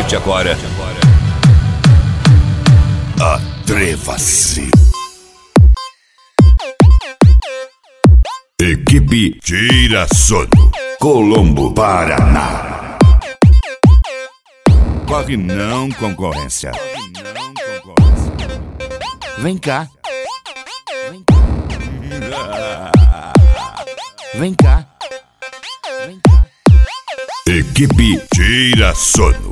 partir de agora. Atreva-se. Equipe Tira Sono, Colombo, Paraná. Corre não, concorrência. Vem cá. Vem cá. Vem cá. Equipe Tira Sono.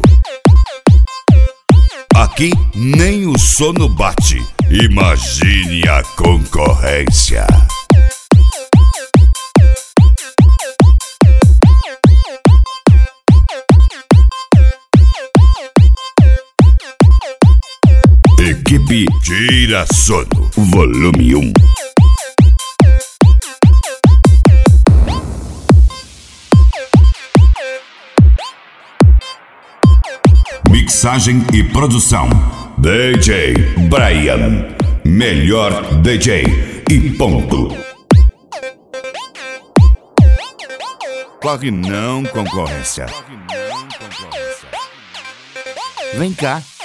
Aqui nem o sono bate. Imagine a concorrência. Equipe Tira Sono, volume 1. Mixagem e produção DJ Brian, melhor DJ e ponto. Corre não, concorrência. Vem cá.